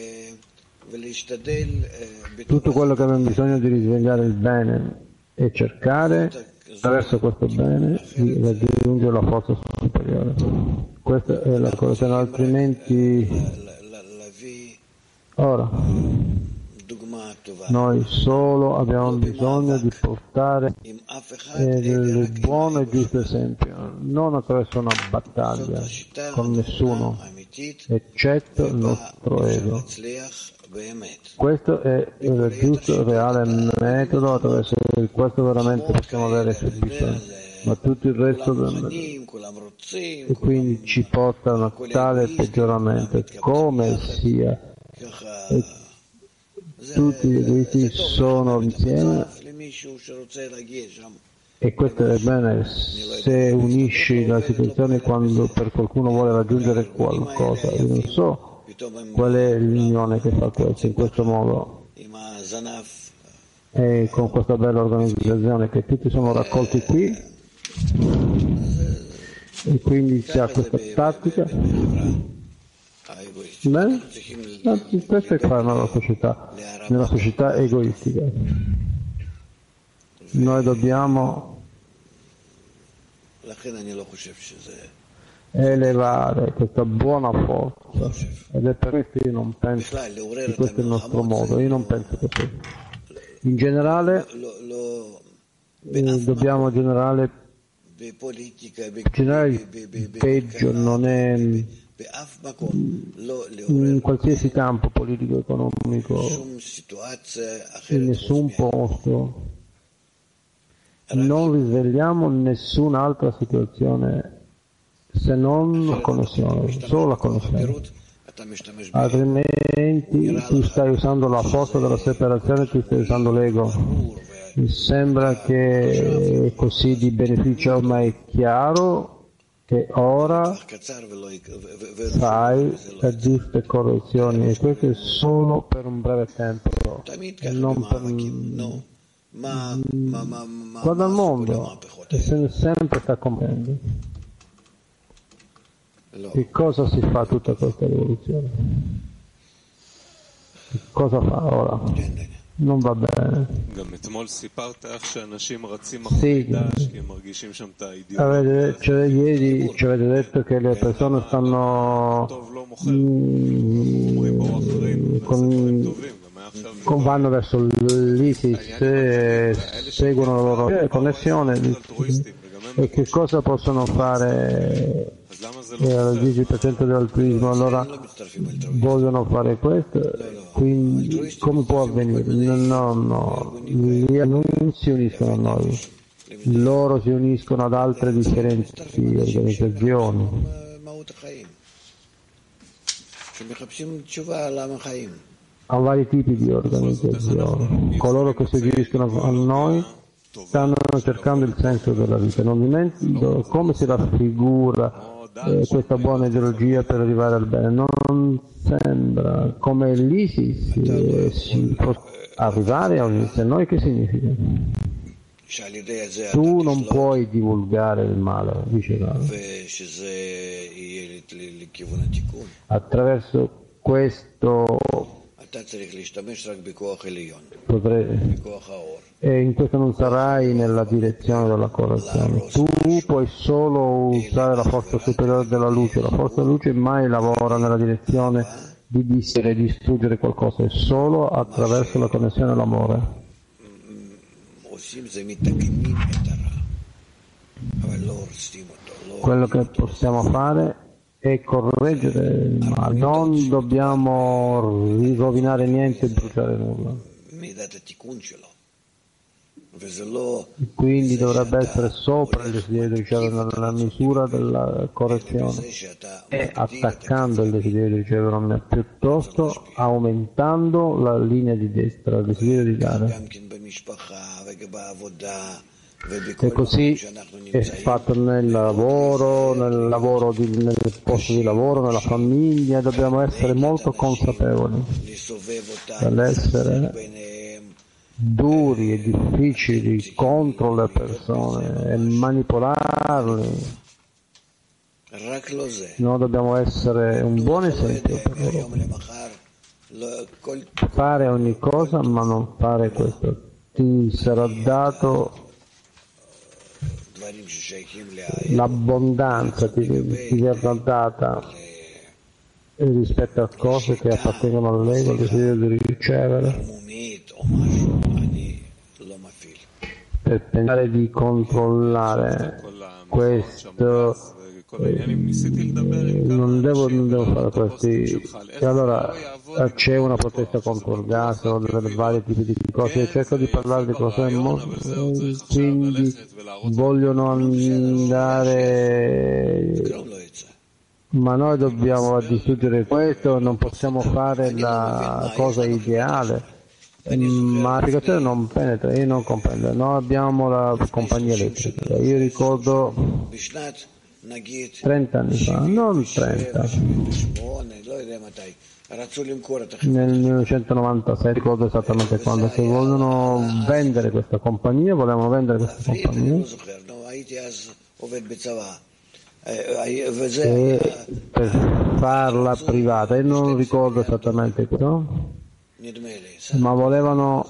Tutto quello che abbiamo bisogno di risvegliare il bene e cercare attraverso questo bene di raggiungere la forza superiore. Questa è la correzione, altrimenti ora noi solo abbiamo bisogno di portare il buono e giusto esempio, non attraverso una battaglia con nessuno, eccetto il nostro ego. Questo è il giusto, reale metodo attraverso il quale veramente possiamo avere bisogno, ma tutto il resto e quindi ci porta a un tale peggioramento, come sia. E tutti gli egoisti sono insieme, e questo è bene se unisci la situazione quando per qualcuno vuole raggiungere qualcosa. Io non so qual è l'unione che fa questo in questo modo, e con questa bella organizzazione che tutti sono raccolti qui, e quindi si ha questa tattica. Beh, questo è fare nella società, nella società egoistica. Noi dobbiamo elevare questa buona forza, ed è per questo che io non penso che questo è il nostro modo, io non penso che questo. In generale eh, dobbiamo generare, generare il peggio non è in qualsiasi campo politico, economico, in nessun posto, non risvegliamo nessun'altra situazione se non la connessione, solo la connessione. Altrimenti tu stai usando la forza della separazione, tu stai usando l'ego. Mi sembra che è così di beneficio, ma è chiaro che ora fai le giuste correzioni, e questo è solo per un breve tempo, non per... Guarda il mondo e se sempre sta compiendo. Che cosa si fa tutta questa rivoluzione? Che cosa fa ora? Non va bene. Sì, avete, cioè, ieri ci avete detto che le persone stanno mm, con, con vanno verso l'ISIS e seguono la loro connessione, e che cosa possono fare? Il dieci per cento dell'altruismo, allora vogliono fare questo, quindi come può avvenire? No, no, non si uniscono a noi, loro si uniscono ad altre differenti organizzazioni. A vari tipi di organizzazioni. Coloro che si uniscono a noi stanno cercando il senso della vita, non dimentico come si raffigura eh, questa buona ideologia per arrivare al bene. Non sembra come l'ISIS eh, si può arrivare a unirsi a noi. Che significa? Tu non puoi divulgare il male, diceva. Attraverso questo potrei, e in questo non sarai nella direzione della correzione. Tu puoi solo usare la forza superiore della luce. La forza della luce mai lavora nella direzione di distruggere, distruggere qualcosa, è solo attraverso la connessione all'amore. Quello che possiamo fare è correggere il male, non dobbiamo rovinare niente e bruciare nulla. Quindi dovrebbe essere sopra il desiderio di ricevere nella misura della correzione e attaccando il desiderio di ricevere, ma piuttosto aumentando la linea di destra, il desiderio di dare. E così è fatto nel lavoro, nel lavoro di, nel posto di lavoro, nella famiglia. Dobbiamo essere molto consapevoli dell'essere duri e difficili contro le persone e manipolarli. Noi dobbiamo essere un buon esempio per loro. Fare ogni cosa ma non fare questo. Ti sarà dato l'abbondanza, ti, ti verrà data rispetto a cose che appartengono a lei, il desiderio di ricevere, per pensare di controllare questo. Eh, non devo, non devo fare questi. E allora c'è una protesta contro il gas o delle varie tipi di cose. Io cerco di parlare di cose molto, quindi vogliono andare, ma noi dobbiamo distruggere questo, non possiamo fare la cosa ideale. Ma l'applicazione non penetra, io non comprendo. Noi abbiamo la compagnia elettrica, io ricordo trenta anni fa, non trenta, nel millenovecentonovantasei, ricordo esattamente quando, che volevano vendere questa compagnia, volevano vendere questa compagnia e per farla privata, e non ricordo esattamente questo, ma volevano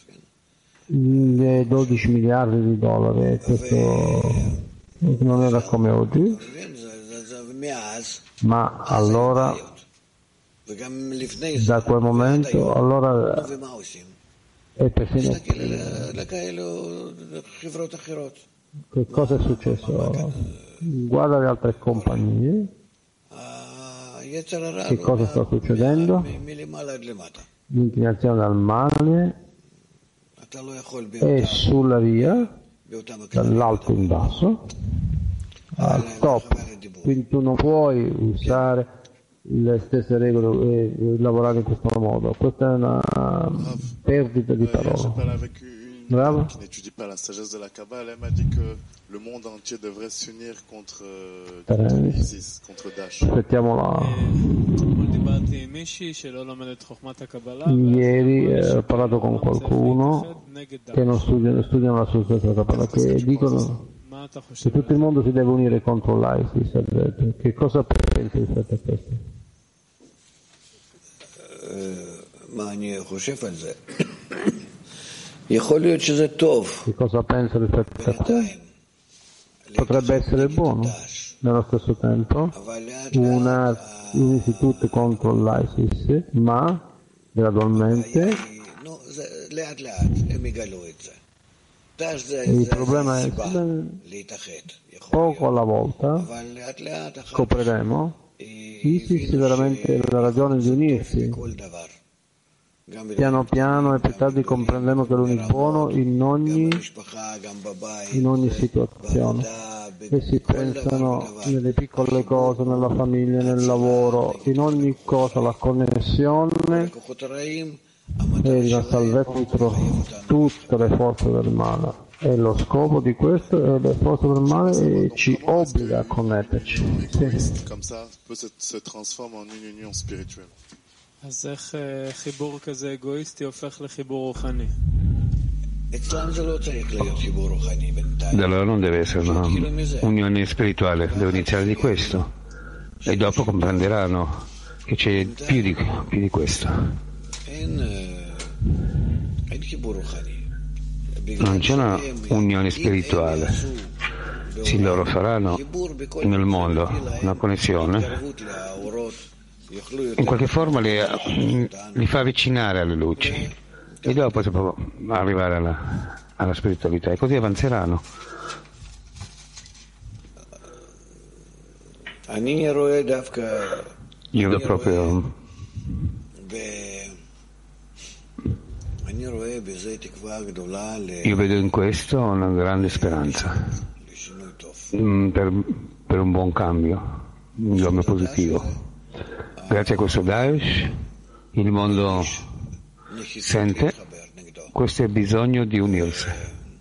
dodici miliardi di dollari, e questo non era come oggi, ma allora, da quel momento, allora, e persino che cosa è successo? Guarda le altre compagnie, che cosa sta succedendo? L'inclinazione dal male è sulla via, dall'alto in basso, al top. Quindi tu non puoi usare le stesse regole e lavorare in questo modo. Questa è una perdita di parole. Bravo. Aspettiamo la... Ieri eh, ho parlato con qualcuno che non studiano, studiano la sostanza della Kabbalah, che dicono che tutto il mondo si deve unire contro l'ISIS. Che cosa pensi rispetto a questo? Che cosa pensa rispetto a questo? Potrebbe essere buono, nello stesso tempo, una, un istituto contro l'ISIS, ma gradualmente il problema è che poco alla volta scopriremo ISIS è veramente la ragione di unirsi. Piano piano e più tardi comprenderemo che lui è buono in ogni, in ogni situazione. E si pensano nelle piccole cose, nella famiglia, nel lavoro, in ogni cosa la connessione e la salvezza contro tutte le forze del male. E lo scopo di questo è le forze del male ci obbliga a connetterci. Sì. אז איך חיבור כזה אגואיסטי הופך לחיבור רוחני? Allora non deve essere una unione spirituale, deve iniziare di questo e dopo comprenderanno che c'è più di, più di questo. Non c'è una unione spirituale, sì, loro faranno nel mondo una connessione, in qualche forma li, li fa avvicinare alle luci e dopo si può arrivare alla, alla spiritualità e così avanzeranno. Io vedo proprio Io vedo in questo una grande speranza per, per un buon cambio, un giorno positivo. Grazie a questo Daesh il mondo sente questo bisogno di unirsi.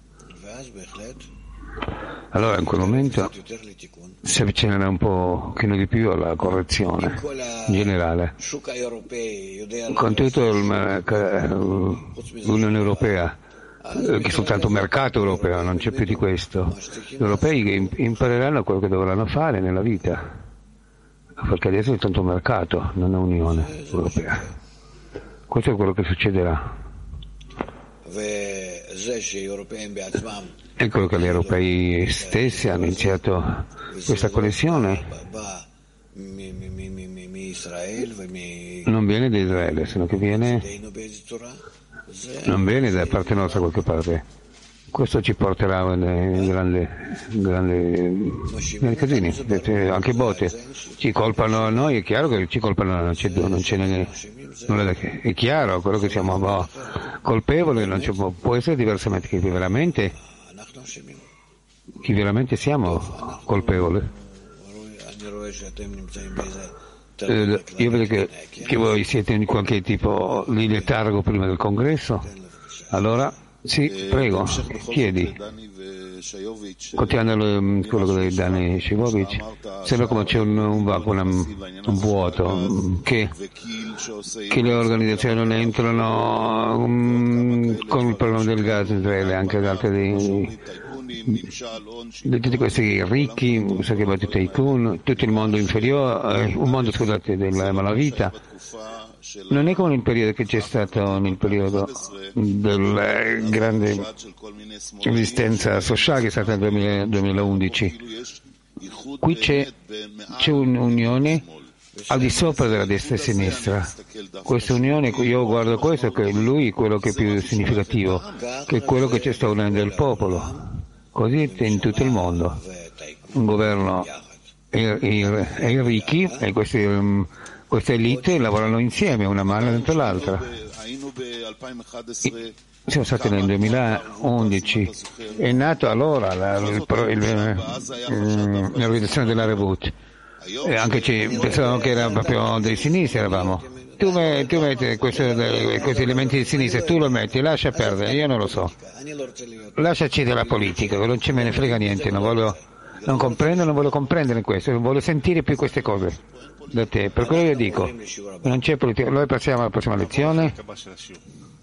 Allora in quel momento si avvicinerà un pochino di più alla correzione generale. Con tutto l'Unione Europea, che è soltanto un mercato europeo, non c'è più di questo, gli europei impareranno quello che dovranno fare nella vita, perché adesso è soltanto un mercato, non è un'Unione Europea. Questo è quello che succederà. Ecco che gli europei stessi hanno iniziato questa connessione. Non viene da Israele, sino che viene, non viene da parte nostra qualche parte. Questo ci porterà in grande, grande, grandi casini, anche botte. Ci colpano a noi, è chiaro che ci colpano, non c'è, non c'è nulla da che. È chiaro, quello che siamo boh, colpevoli, non c'è, può essere diversamente, che veramente, che veramente siamo colpevoli. Eh, io vedo che, che voi siete in qualche tipo di letargo prima del congresso, allora sì, prego, chiedi. Continuando quello di Dani Shivovic, sembra come c'è un, un vacuo, un, un vuoto, che, che le organizzazioni non entrano um, con il problema del gas in Israele, anche da altri di, di tutti questi ricchi, Tycoon, tutto il mondo inferiore, eh, un mondo scusate della malavita. Non è come nel periodo che c'è stato nel periodo della grande resistenza sociale che è stata nel duemilaundici. Qui c'è, c'è un'unione al di sopra della destra e sinistra. Questa unione, io guardo questo, che lui è quello che è più significativo, che è quello che c'è sta unendo il popolo. Così in tutto il mondo. Un governo e i ricchi e questi um, queste elite lavorano insieme, una mano dentro l'altra. Siamo stati nel duemilaundici, è nato allora la, il, il, il, l'organizzazione della Reboot, e anche ci, pensavamo che era proprio dei sinistri, eravamo. Tu, me, tu metti questi, questi elementi di sinistra, tu lo metti, lascia perdere, io non lo so. Lasciaci della politica, non ce me ne frega niente, non voglio, non comprendo, non voglio comprendere questo, non voglio sentire più queste cose da te, per quello io dico, non c'è politica. Noi passiamo alla prossima lezione.